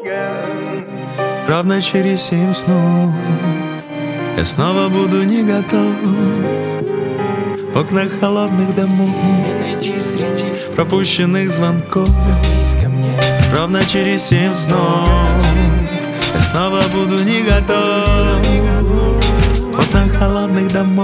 Ровно через 7 снов я снова буду не готов. В окнах холодных домов найти среди пропущенных звонков. Вернись ко мне. Ровно через 7 снов я снова буду не готов. В окнах холодных домов.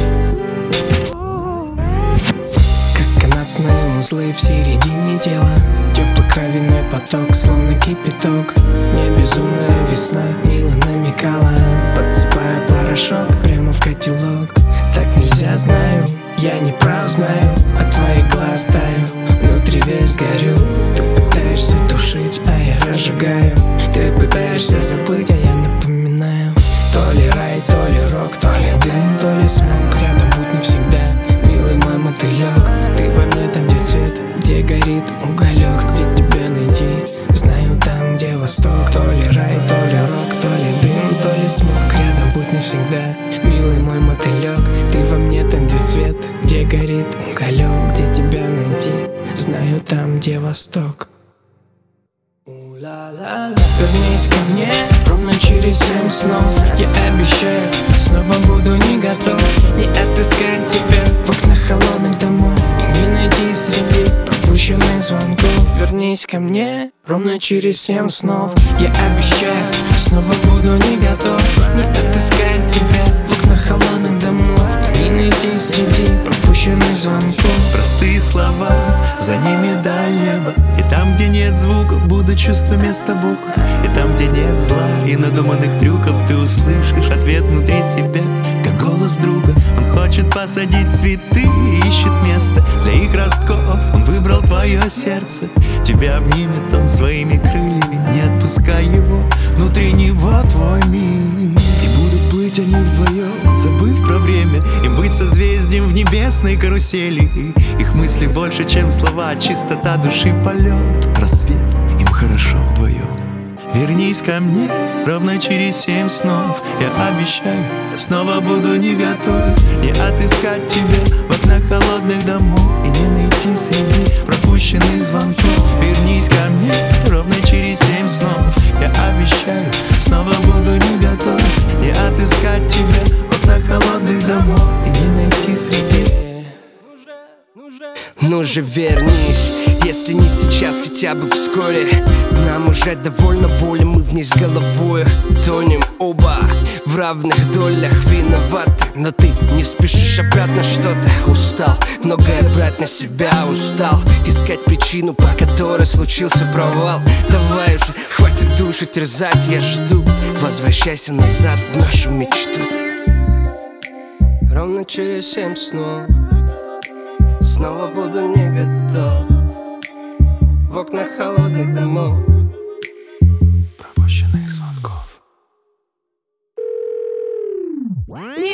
Как канатные узлы в середине тела, теплый кровяной поток, словно кипяток. Не безумная весна мило намекала, подсыпая порошок прямо в котелок. Так нельзя, знаю, я не прав, знаю, от твоих глаз таю, внутри весь горю. Ты пытаешься тушить, а я разжигаю. Ты пытаешься забыть, а я напоминаю. То ли рай, то ли рок, то ли дым, то ли смог. Рядом будь навсегда, милый мой мотылек. Ты во мне там, где свет, где горит уголек. Где тебя найти, знаю там, где восток. То ли рай, то ли рок, то ли дым, то ли смог. Рядом будь навсегда, милый мой мотылек. Ты во мне там, где свет, где горит уголек. Где тебя найти, знаю там, где восток. Вернись ко мне ровно через 7 снов. Я обещаю, снова буду не готов. Не отыскать тебя в окнах холодных домов и не найти среди пропущенных звонков. Вернись ко мне ровно через 7 снов. Я обещаю, снова буду не готов. Не отыскать тебя в окнах холодных домов и не найти среди пропущенных звонков. Простые слова, за ними даль неба. И там, где нет звуков, будут чувства вместо букв. И там, где нет зла и надуманных трюков, ты услышишь ответ внутри себя, как голос друга. Он хочет посадить цветы и ищет место для их ростков. Он выбрал твое сердце, тебя обнимет он своими крыльями. Не отпускай его, внутри него твой мир. И будут плыть они вдвоем, забыв про время, и быть созвездием в небесной карусели. Их мысли больше, чем слова, чистота души, полет, рассвет, им хорошо вдвоем. Вернись ко мне ровно через 7 снов. Я обещаю, снова буду не готов. Не отыскать тебя в окнах холодных домов и не найти среди пропущенных звонков. Вернись ко мне ровно через 7 снов. Я обещаю, снова буду не готов. Не отыскать тебя в окнах холодных домов и не найти среди. Ну же вернись, если не сейчас, хотя бы вскоре. Нам уже довольно боли, мы вниз головой тонем оба в равных долях, виноваты. Но ты не спешишь обратно, что-то устал многое брать на себя, устал искать причину, по которой случился провал. Давай уже, хватит душу терзать, я жду. Возвращайся назад в нашу мечту. Ровно через 7 снов снова буду не готов. В окнах холодных домов Пропущенных звонков. Не